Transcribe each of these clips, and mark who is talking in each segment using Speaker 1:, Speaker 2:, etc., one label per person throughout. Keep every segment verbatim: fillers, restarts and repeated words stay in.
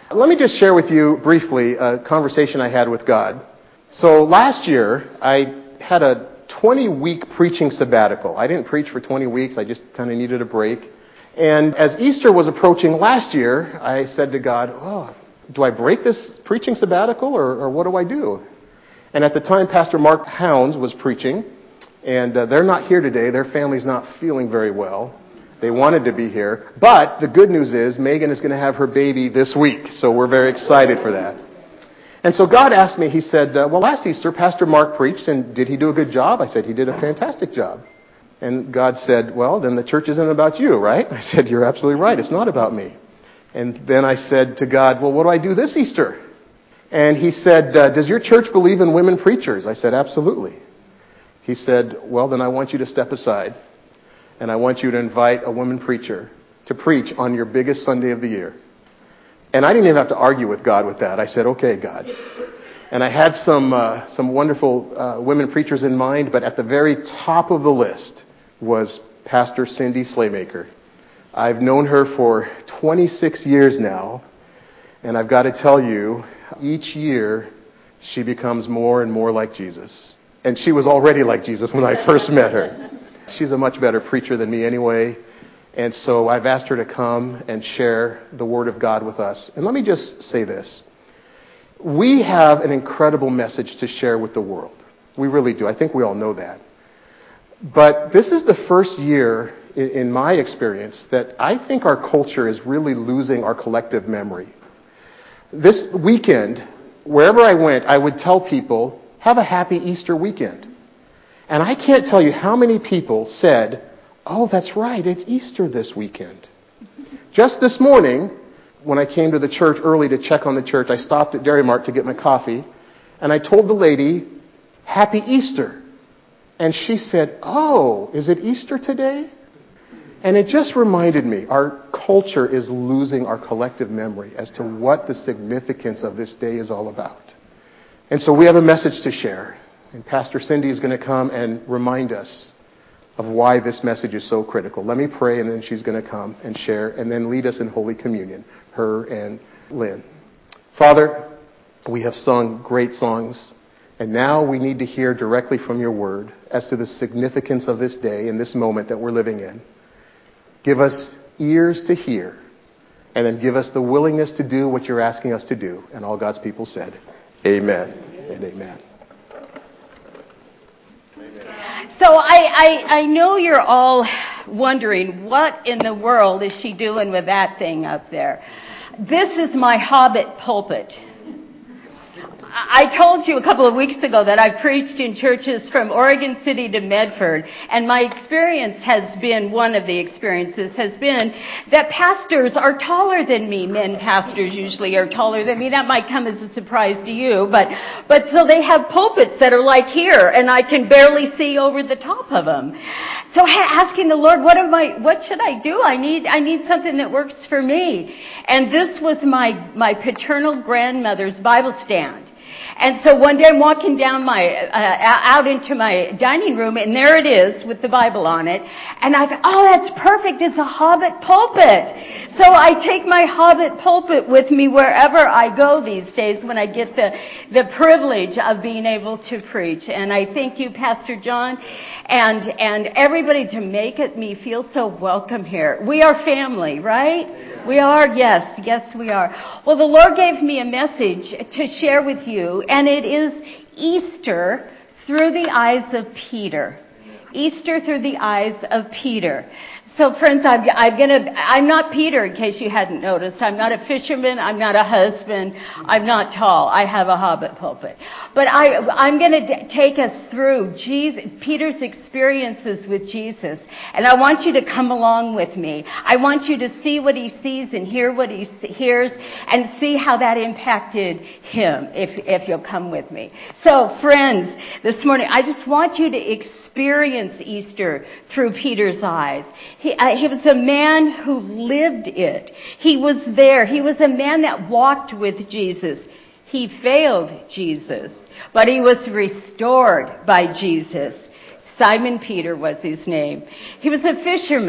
Speaker 1: Let me just share with you briefly a conversation I had with God. So last year, I had a twenty-week preaching sabbatical. I didn't preach for twenty weeks. I just kind of needed a break. And as Easter was approaching last year, I said to God, oh, do I break this preaching sabbatical or, or what do I do? And at the time, Pastor Mark Hounds was preaching, and uh, they're not here today. Their family's not feeling very well. They wanted to be here. But the good news is Megan is going to have her baby this week, so we're very excited for that. And so God asked me, he said, uh, well, last Easter, Pastor Mark preached, and did he do a good job? I said, he did a fantastic job. And God said, well, then the church isn't about you, right? I said, you're absolutely right. It's not about me. And then I said to God, well, what do I do this Easter? And he said, uh, does your church believe in women preachers? I said, absolutely. He said, well, then I want you to step aside, and I want you to invite a woman preacher to preach on your biggest Sunday of the year. And I didn't even have to argue with God with that. I said, okay, God. And I had some uh, some wonderful uh, women preachers in mind, but at the very top of the list was Pastor Cindy Slaymaker. I've known her for twenty-six years now, and I've got to tell you, each year she becomes more and more like Jesus. And she was already like Jesus when I first met her. She's a much better preacher than me anyway. And so I've asked her to come and share the Word of God with us. And let me just say this. We have an incredible message to share with the world. We really do. I think we all know that. But this is the first year, in my experience, that I think our culture is really losing our collective memory. This weekend, wherever I went, I would tell people, have a happy Easter weekend. And I can't tell you how many people said, oh, that's right, it's Easter this weekend. Just this morning, when I came to the church early to check on the church, I stopped at Dairy Mart to get my coffee, and I told the lady, Happy Easter. And she said, oh, is it Easter today? And it just reminded me, our culture is losing our collective memory as to what the significance of this day is all about. And so we have a message to share. And Pastor Cindy is going to come and remind us of why this message is so critical. Let me pray, and then she's going to come and share, and then lead us in Holy Communion, her and Lynn. Father, we have sung great songs, and now we need to hear directly from your word as to the significance of this day and this moment that we're living in. Give us ears to hear, and then give us the willingness to do what you're asking us to do. And all God's people said, amen and amen.
Speaker 2: So I, I, I know you're all wondering, what in the world is she doing with that thing up there? This is my Hobbit pulpit. I told you a couple of weeks ago that I've preached in churches from Oregon City to Medford, and my experience has been, one of the experiences has been that pastors are taller than me. Men pastors usually are taller than me. That might come as a surprise to you, but but so they have pulpits that are like here, and I can barely see over the top of them. So asking the Lord, what am I, what should I do? I need I need something that works for me. And this was my my paternal grandmother's Bible stand. And so one day I'm walking down my, uh, out into my dining room, and there it is with the Bible on it. And I thought, oh, that's perfect. It's a Hobbit pulpit. So I take my Hobbit pulpit with me wherever I go these days when I get the, the privilege of being able to preach. And I thank you, Pastor John, and, and everybody to make it me feel so welcome here. We are family, right? We are, yes, yes we are. Well, the Lord gave me a message to share with you, and it is Easter through the eyes of Peter. Easter through the eyes of Peter. So friends, I'm, I'm gonna, I'm not Peter, in case you hadn't noticed. I'm not a fisherman. I'm not a husband. I'm not tall. I have a Hobbit pulpit. But I, I'm gonna d- take us through Jesus, Peter's experiences with Jesus. And I want you to come along with me. I want you to see what he sees and hear what he hears and see how that impacted him, if, if you'll come with me. So friends, this morning, I just want you to experience Easter through Peter's eyes. He, uh, he was a man who lived it. He was there. He was a man that walked with Jesus. He failed Jesus, but he was restored by Jesus. Simon Peter was his name. He was a fisherman.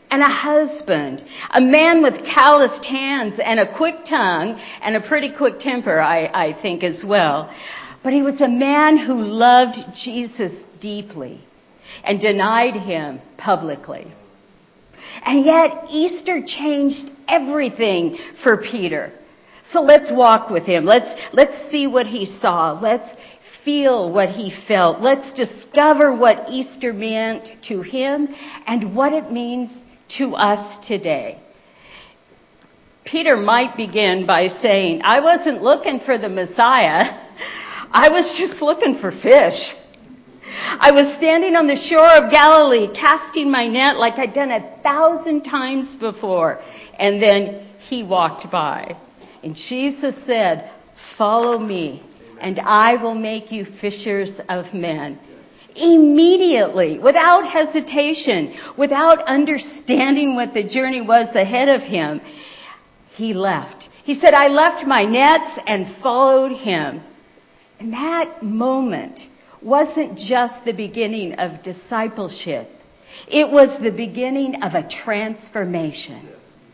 Speaker 2: and a husband, a man with calloused hands and a quick tongue and a pretty quick temper, I, I think, as well. But he was a man who loved Jesus deeply and denied him publicly. And yet Easter changed everything for Peter. So let's walk with him. Let's, let's see what he saw. Let's feel what he felt. Let's discover what Easter meant to him and what it means to us today. Peter might begin by saying, I wasn't looking for the Messiah. I was just looking for fish. I was standing on the shore of Galilee, casting my net like I'd done a thousand times before. And then he walked by. And Jesus said, follow me, and I will make you fishers of men. Immediately, without hesitation, without understanding what the journey was ahead of him, he left. He said, I left my nets and followed him. And that moment wasn't just the beginning of discipleship. It was the beginning of a transformation.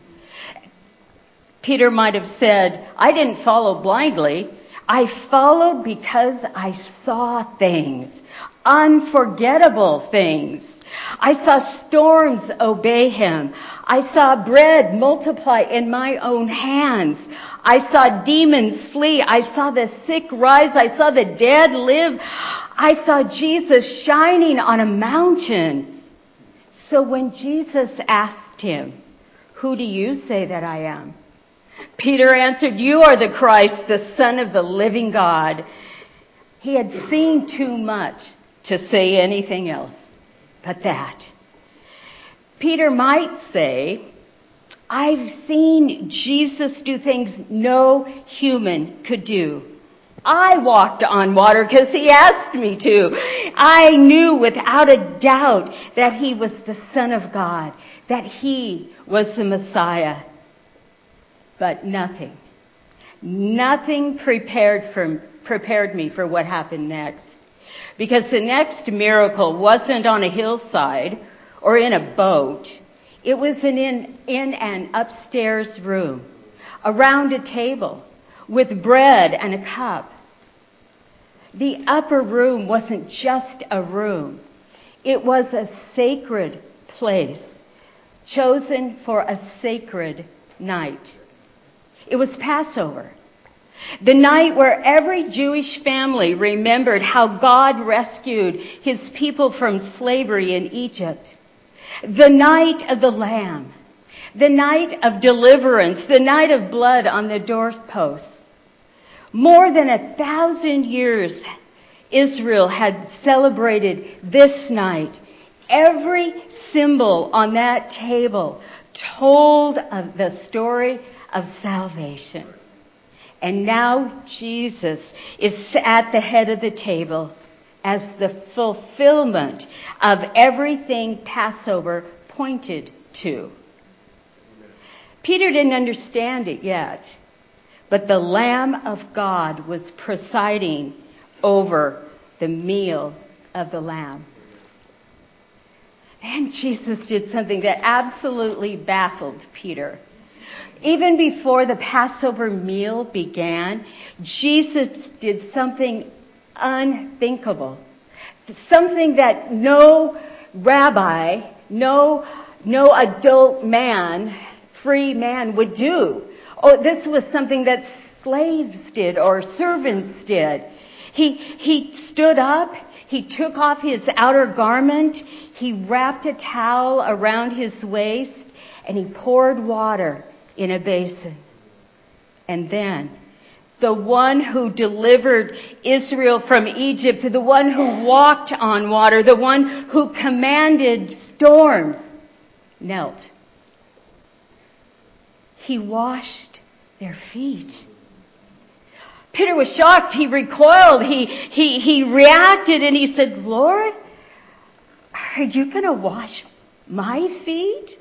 Speaker 2: Peter might have said, I didn't follow blindly. I followed because I saw things, unforgettable things. I saw storms obey him. I saw bread multiply in my own hands. I saw demons flee. I saw the sick rise. I saw the dead live. I saw Jesus shining on a mountain. So when Jesus asked him, who do you say that I am? Peter answered, you are the Christ, the Son of the living God. He had seen too much to say anything else but that. Peter might say, I've seen Jesus do things no human could do. I walked on water because he asked me to. I knew without a doubt that he was the Son of God, that he was the Messiah. But nothing, nothing prepared for, prepared me for what happened next. Because the next miracle wasn't on a hillside or in a boat. It was in, in, in an upstairs room, around a table, with bread and a cup. The upper room wasn't just a room. It was a sacred place, chosen for a sacred night. It was Passover, the night where every Jewish family remembered how God rescued his people from slavery in Egypt. The night of the Lamb, the night of deliverance, the night of blood on the doorposts. More than a thousand years, Israel had celebrated this night. Every symbol on that table told of the story of salvation. And now Jesus is at the head of the table as the fulfillment of everything Passover pointed to. Peter didn't understand it yet, but the Lamb of God was presiding over the meal of the Lamb. And Jesus did something that absolutely baffled Peter. Even before the Passover meal began, Jesus did something unthinkable. Something that no rabbi, no, no adult man, free man would do. Oh, this was something that slaves did or servants did. He, he stood up, he took off his outer garment, he wrapped a towel around his waist, and he poured water in a basin. And then the one who delivered Israel from Egypt, the one who walked on water, the one who commanded storms, knelt. He washed their feet. Peter was shocked. He recoiled. He, he, he reacted and he said, Lord, are you going to wash my feet?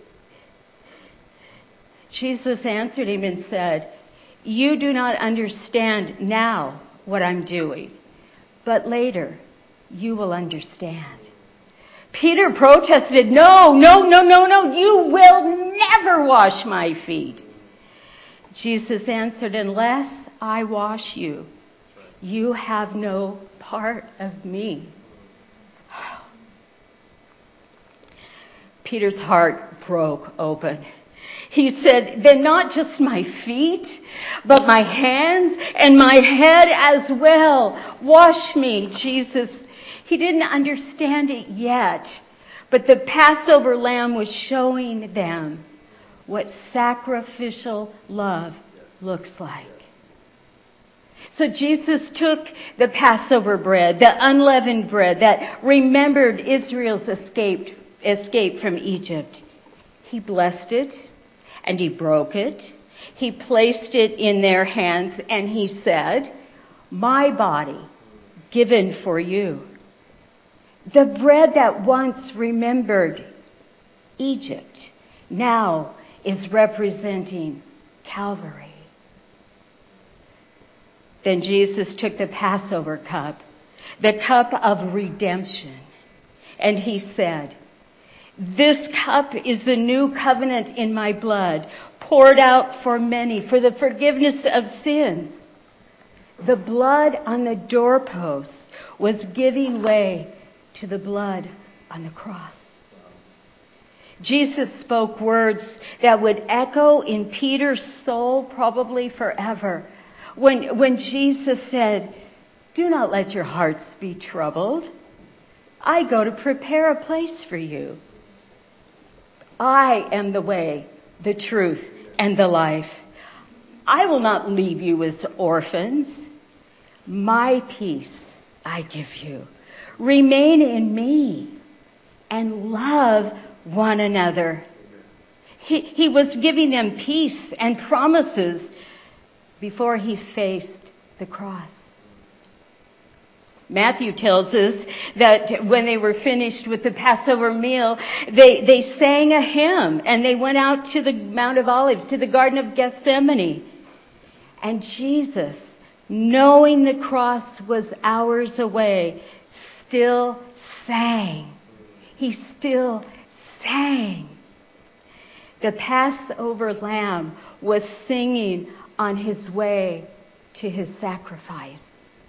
Speaker 2: Jesus answered him and said, you do not understand now what I'm doing, but later you will understand. Peter protested, no, no, no, no, no, you will never wash my feet. Jesus answered, unless I wash you, you have no part of me. Peter's heart broke open. He said, then not just my feet, but my hands and my head as well. Wash me, Jesus. He didn't understand it yet, but the Passover lamb was showing them what sacrificial love looks like. So Jesus took the Passover bread, the unleavened bread that remembered Israel's escape, escape from Egypt. He blessed it and he broke it. He placed it in their hands and he said, my body given for you. The bread that once remembered Egypt now is representing Calvary. Then Jesus took the Passover cup, the cup of redemption, and he said, this cup is the new covenant in my blood, poured out for many for the forgiveness of sins. The blood on the doorposts was giving way to the blood on the cross. Jesus spoke words that would echo in Peter's soul probably forever. When, when Jesus said, do not let your hearts be troubled. I go to prepare a place for you. I am the way, the truth, and the life. I will not leave you as orphans. My peace I give you. Remain in me and love one another. He, he was giving them peace and promises before he faced the cross. Matthew tells us that when they were finished with the Passover meal, they, they sang a hymn and they went out to the Mount of Olives, to the Garden of Gethsemane. And Jesus, knowing the cross was hours away, still sang. He still sang. The Passover lamb was singing on his way to his sacrifice.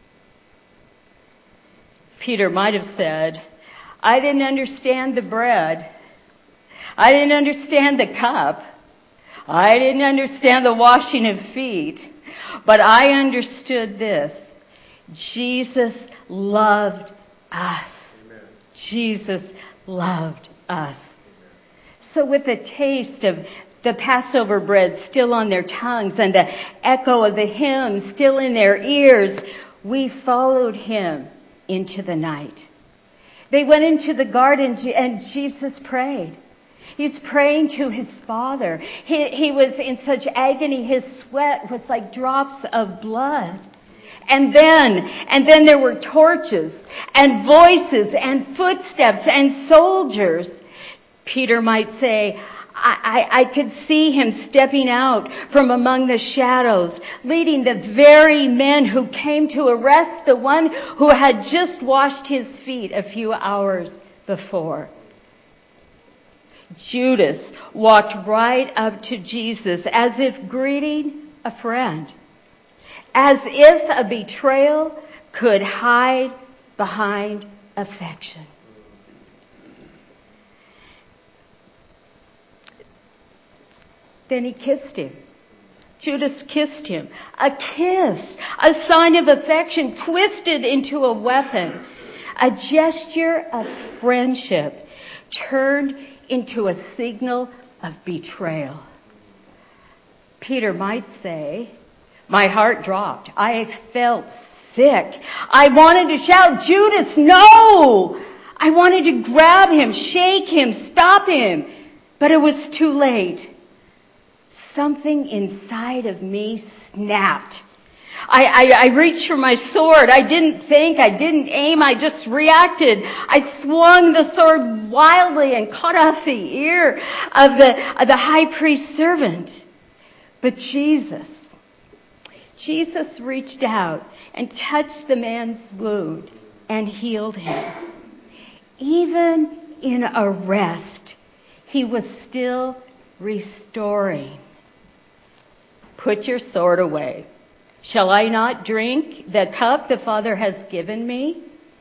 Speaker 2: Peter might have said, I didn't understand the bread. I didn't understand the cup. I didn't understand the washing of feet. But I understood this. Jesus loved us. Amen. Jesus loved us. So with the taste of the Passover bread still on their tongues and the echo of the hymn still in their ears, we followed him into the night. They went into the garden and Jesus prayed. He's praying to his Father. He, he was in such agony, his sweat was like drops of blood. And then, and then there were torches and voices and footsteps and soldiers. Peter might say, I, I, I could see him stepping out from among the shadows, leading the very men who came to arrest the one who had just washed his feet a few hours before. Judas walked right up to Jesus as if greeting a friend, as if a betrayal could hide behind affection. Then he kissed him. Judas kissed him. A kiss, a sign of affection twisted into a weapon. A gesture of friendship turned into a signal of betrayal. Peter might say, my heart dropped. I felt sick. I wanted to shout, Judas, no! I wanted to grab him, shake him, stop him. But it was too late. Something inside of me snapped. I, I, I reached for my sword. I didn't think. I didn't aim. I just reacted. I swung the sword wildly and cut off the ear of the, of the high priest's servant. But Jesus, Jesus reached out and touched the man's wound and healed him. Even in a rest. He was still restoring. Put your sword away. Shall I not drink the cup the Father has given me?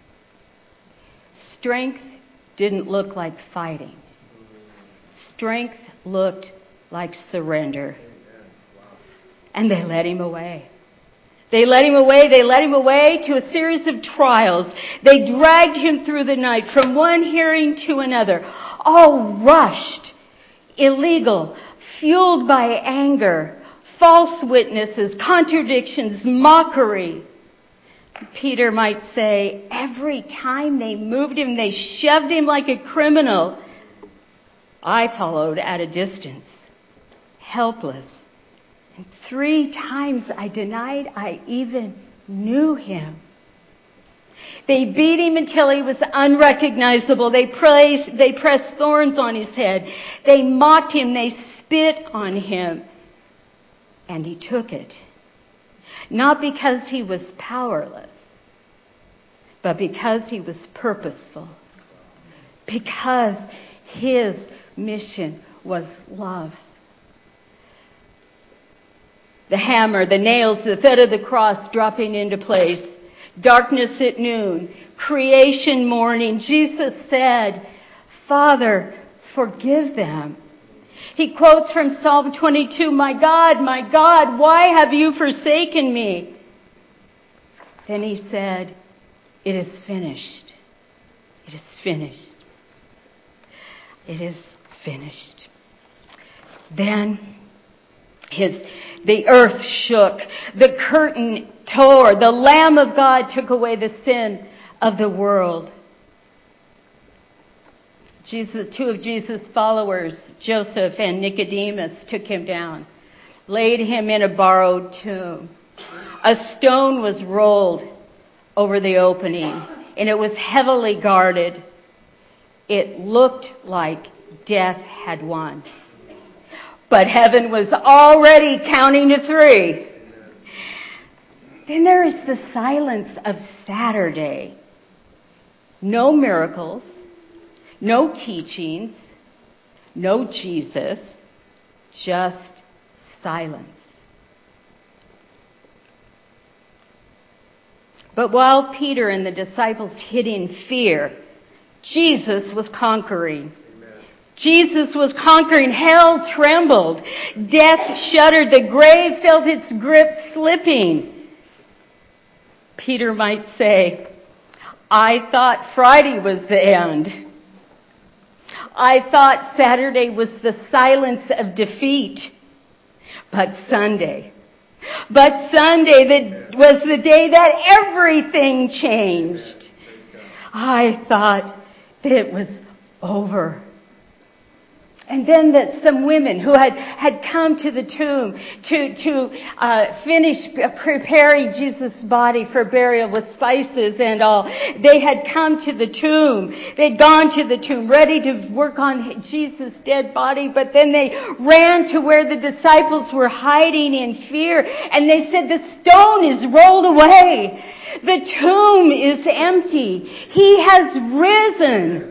Speaker 2: Strength didn't look like fighting. Strength looked like surrender. And they let him away. They let him away. They let him away to a series of trials. They dragged him through the night from one hearing to another, all rushed, illegal, fueled by anger, false witnesses, contradictions, mockery. Peter might say, every time they moved him, they shoved him like a criminal. I followed at a distance, helpless. And three times I denied I even knew him. They beat him until he was unrecognizable. They placed, they pressed thorns on his head. They mocked him. They spit on him. And he took it. Not because he was powerless, but because he was purposeful. Because his mission was love. The hammer, the nails, the thud of the cross dropping into place. Darkness at noon. Creation morning. Jesus said, Father, forgive them. He quotes from Psalm twenty-two, My God, my God, why have you forsaken me? Then he said, It is finished. It is finished. It is finished. Then his the earth shook, the curtain tore, the Lamb of God took away the sin of the world. Jesus, two of Jesus' followers, Joseph and Nicodemus, took him down, laid him in a borrowed tomb. A stone was rolled over the opening, and it was heavily guarded. It looked like death had won. But heaven was already counting to three. Then there is the silence of Saturday. No miracles, no teachings, no Jesus, just silence. But while Peter and the disciples hid in fear, Jesus was conquering. Jesus was conquering. Hell trembled. Death shuddered. The grave felt its grip slipping. Peter might say, I thought Friday was the end. I thought Saturday was the silence of defeat. But Sunday, but Sunday that was the day that everything changed. I thought that it was over. And then that some women who had, had come to the tomb to, to uh, finish preparing Jesus' body for burial with spices and all, they had come to the tomb. They'd gone to the tomb ready to work on Jesus' dead body, but then they ran to where the disciples were hiding in fear, and they said, the stone is rolled away. The tomb is empty. He has risen.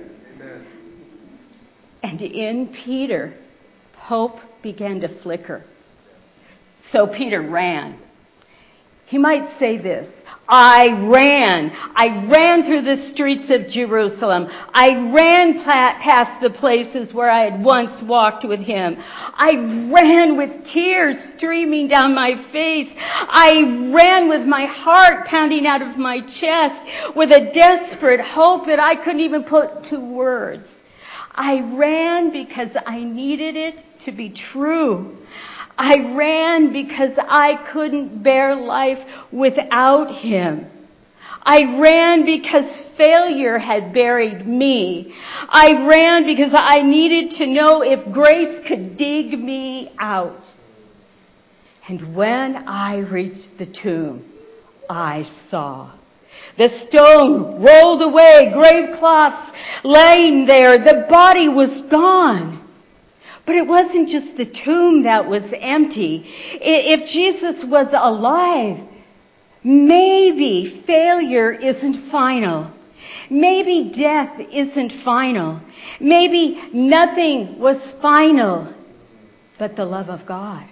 Speaker 2: And in Peter, hope began to flicker. So Peter ran. He might say this, I ran. I ran through the streets of Jerusalem. I ran past the places where I had once walked with him. I ran with tears streaming down my face. I ran with my heart pounding out of my chest with a desperate hope that I couldn't even put to words. I ran because I needed it to be true. I ran because I couldn't bear life without him. I ran because failure had buried me. I ran because I needed to know if grace could dig me out. And when I reached the tomb, I saw. The stone rolled away, grave cloths laying there. The body was gone. But it wasn't just the tomb that was empty. If Jesus was alive, maybe failure isn't final. Maybe death isn't final. Maybe nothing was final but the love of God.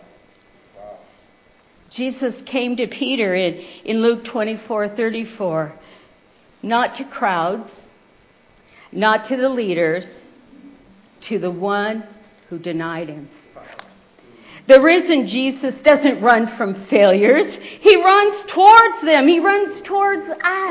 Speaker 2: Jesus came to Peter in, in Luke twenty-four thirty-four, not to crowds, not to the leaders, to the one who denied him. The risen Jesus doesn't run from failures. He runs towards them. He runs towards us.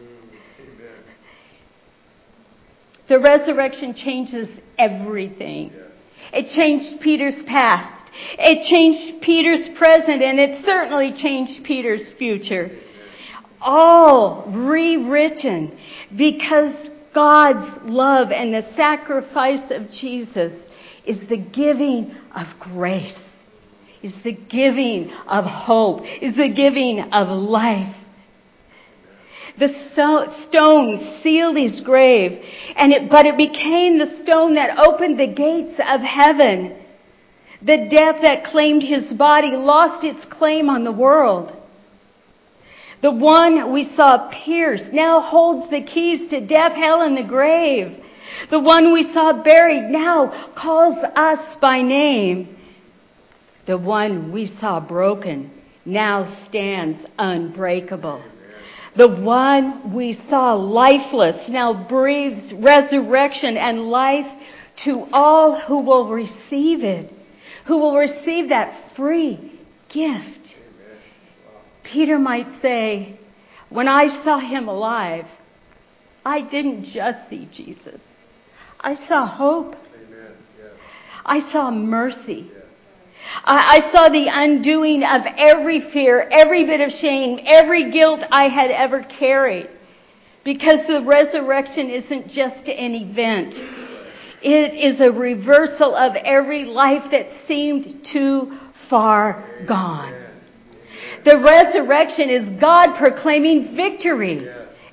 Speaker 2: The resurrection changes everything. It changed Peter's past. It changed Peter's present, and it certainly changed Peter's future. All rewritten because God's love and the sacrifice of Jesus is the giving of grace, is the giving of hope, is the giving of life. The so- stone sealed his grave, and it, but it became the stone that opened the gates of heaven. The death that claimed his body lost its claim on the world. The one we saw pierced now holds the keys to death, hell, and the grave. The one we saw buried now calls us by name. The one we saw broken now stands unbreakable. The one we saw lifeless now breathes resurrection and life to all who will receive it, who will receive that free gift. Peter might say, when I saw him alive, I didn't just see Jesus. I saw hope. Amen. Yes. I saw mercy. Yes. I, I saw the undoing of every fear, every bit of shame, every guilt I had ever carried. Because the resurrection isn't just an event. It is a reversal of every life that seemed too far gone. The resurrection is God proclaiming victory.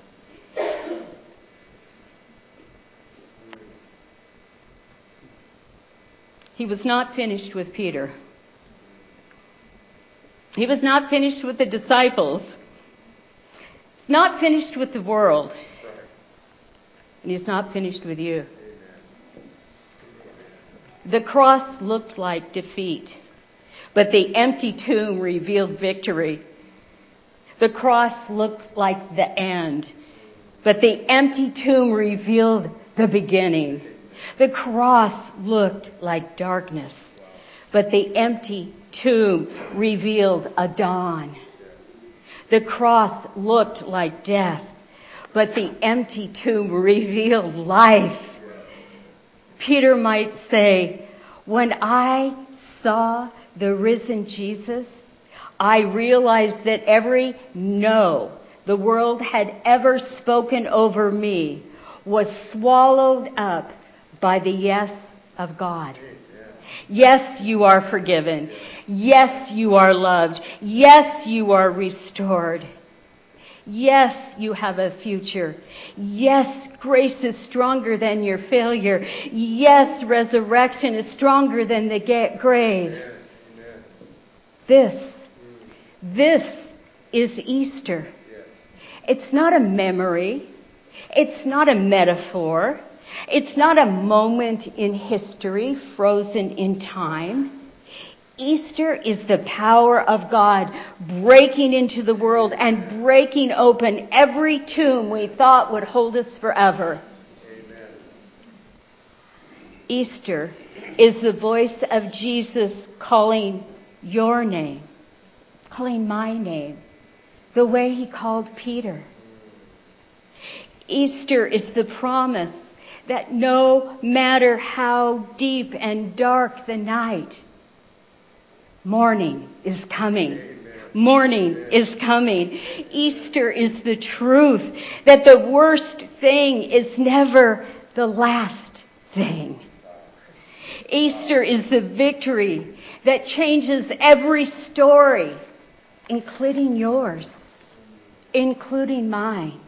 Speaker 2: He was not finished with Peter. He was not finished with the disciples. He's not finished with the world. And he's not finished with you. The cross looked like defeat, but the empty tomb revealed victory. The cross looked like the end, but the empty tomb revealed the beginning. The cross looked like darkness, but the empty tomb revealed a dawn. The cross looked like death, but the empty tomb revealed life. Peter might say, when I saw the risen Jesus, I realized that every no the world had ever spoken over me was swallowed up by the yes of God. Yes, you are forgiven. Yes, you are loved. Yes, you are restored. Yes, you have a future. Yes, grace is stronger than your failure. Yes, resurrection is stronger than the grave. This, this is Easter. It's not a memory. It's not a metaphor. It's not a moment in history frozen in time. Easter is the power of God breaking into the world and breaking open every tomb we thought would hold us forever. Amen. Easter is the voice of Jesus calling your name, calling my name, the way he called Peter. Easter is the promise that no matter how deep and dark the night, morning is coming. Amen. Morning Amen. Is coming. Easter is the truth that the worst thing is never the last thing. Easter is the victory that changes every story, including yours, including mine.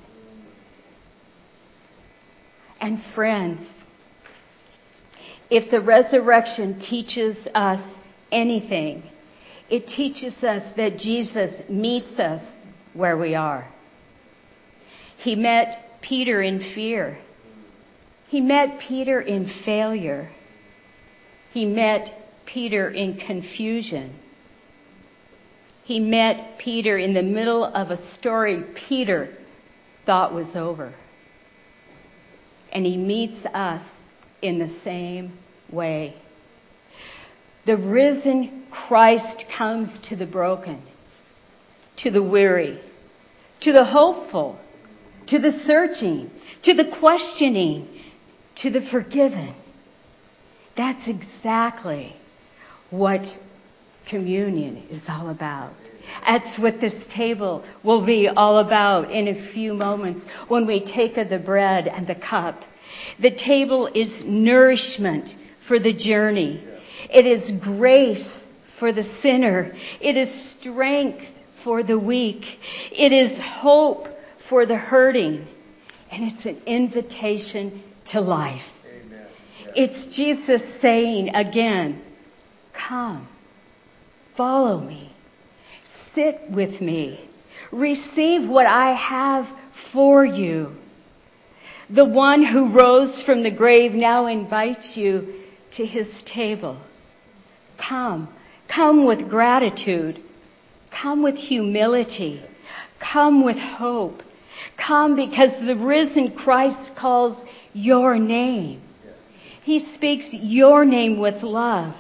Speaker 2: And friends, if the resurrection teaches us anything, it teaches us that Jesus meets us where we are. He met Peter in fear. He met Peter in failure. He met Peter in confusion. He met Peter in the middle of a story Peter thought was over. And he meets us in the same way. The risen Christ comes to the broken, to the weary, to the hopeful, to the searching, to the questioning, to the forgiven. That's exactly what communion is all about. That's what this table will be all about in a few moments when we take of the bread and the cup. The table is nourishment for the journey. It is grace for the sinner. It is strength for the weak. It is hope for the hurting. And it's an invitation to life. Amen. Yeah. It's Jesus saying again, come, follow me, sit with me, receive what I have for you. The one who rose from the grave now invites you to his table. Come, come with gratitude, come with humility, come with hope. Come because the risen Christ calls your name. He speaks your name with love.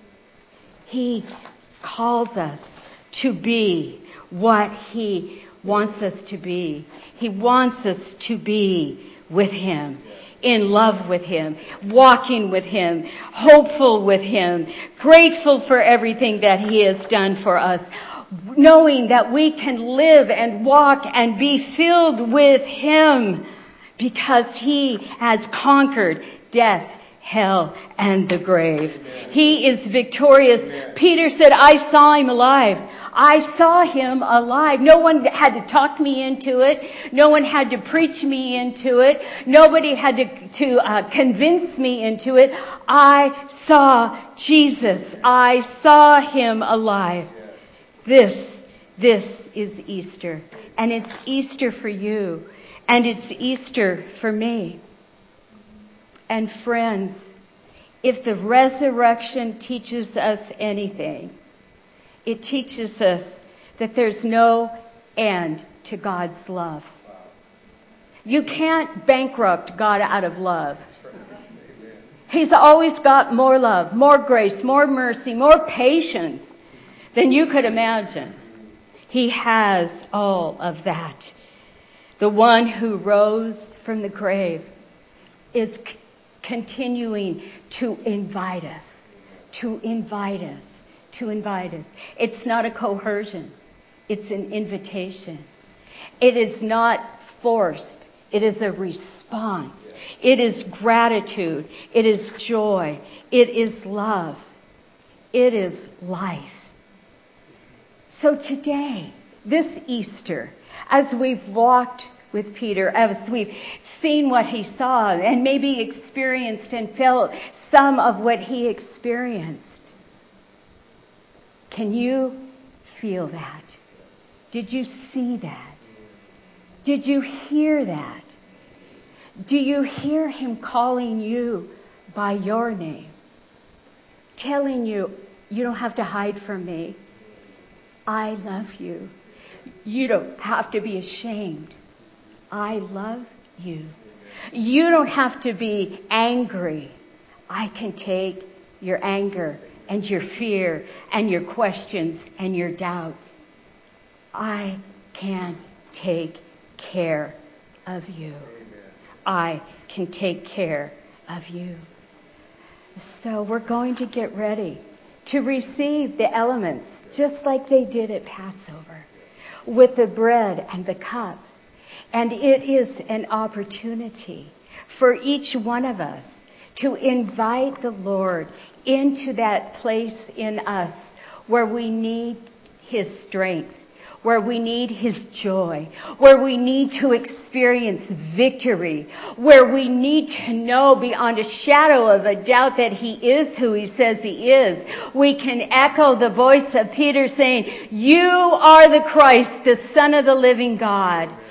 Speaker 2: He calls us to be what he wants us to be. He wants us to be with him, in love with him, walking with him, hopeful with him, grateful for everything that he has done for us, knowing that we can live and walk and be filled with him because he has conquered death, hell, and the grave. Amen. He is victorious. Amen. Peter said, I saw him alive. I saw him alive. No one had to talk me into it. No one had to preach me into it. Nobody had to, to uh, convince me into it. I saw Jesus. I saw him alive. This, this is Easter. And it's Easter for you. And it's Easter for me. And friends, if the resurrection teaches us anything, it teaches us that there's no end to God's love. You can't bankrupt God out of love. He's always got more love, more grace, more mercy, more patience than you could imagine. He has all of that. The one who rose from the grave is c- continuing to invite us, to invite us, to invite us. It's not a coercion. It's an invitation. It is not forced. It is a response. It is gratitude. It is joy. It is love. It is life. So today, this Easter, as we've walked with Peter, as we've seen what he saw and maybe experienced and felt some of what he experienced, can you feel that? Did you see that? Did you hear that? Do you hear him calling you by your name? Telling you, you don't have to hide from me. I love you. You don't have to be ashamed. I love you. You don't have to be angry. I can take your anger and your fear and your questions and your doubts. I can take care of you. I can take care of you. So we're going to get ready to receive the elements just like they did at Passover with the bread and the cup. And it is an opportunity for each one of us to invite the Lord into that place in us where we need his strength, where we need his joy, where we need to experience victory, where we need to know beyond a shadow of a doubt that he is who he says he is. We can echo the voice of Peter saying, you are the Christ, the Son of the living God.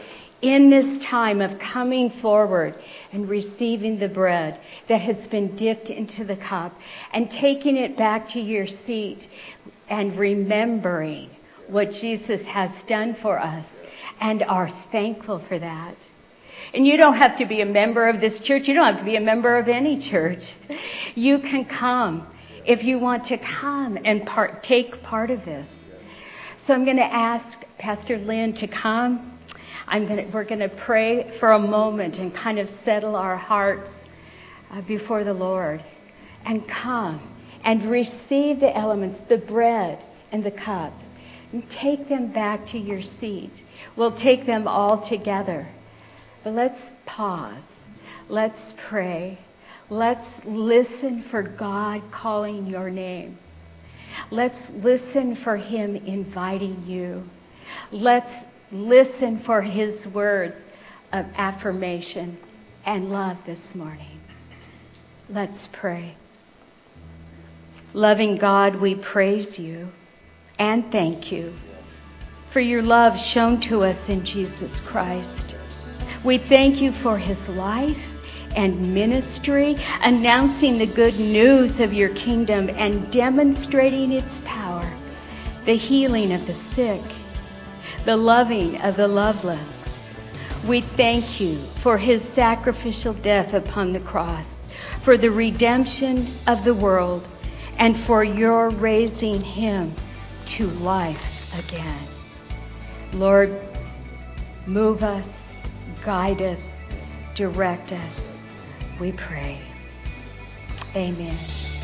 Speaker 2: in this time of coming forward and receiving the bread that has been dipped into the cup and taking it back to your seat and remembering what Jesus has done for us and are thankful for that. And you don't have to be a member of this church. You don't have to be a member of any church. You can come if you want to come and part, take part of this. So I'm going to ask Pastor Lynn to come. I'm going to, we're going to pray for a moment and kind of settle our hearts uh, before the Lord. And come and receive the elements, the bread and the cup. And take them back to your seat. We'll take them all together. But let's pause. Let's pray. Let's listen for God calling your name. Let's listen for Him inviting you. Let's listen for His words of affirmation and love this morning. Let's pray. Loving God, we praise you and thank you for your love shown to us in Jesus Christ. We thank you for His life and ministry, announcing the good news of your kingdom and demonstrating its power, the healing of the sick, the loving of the loveless. We thank you for His sacrificial death upon the cross, for the redemption of the world, and for your raising Him to life again. Lord, move us, guide us, direct us, we pray. Amen.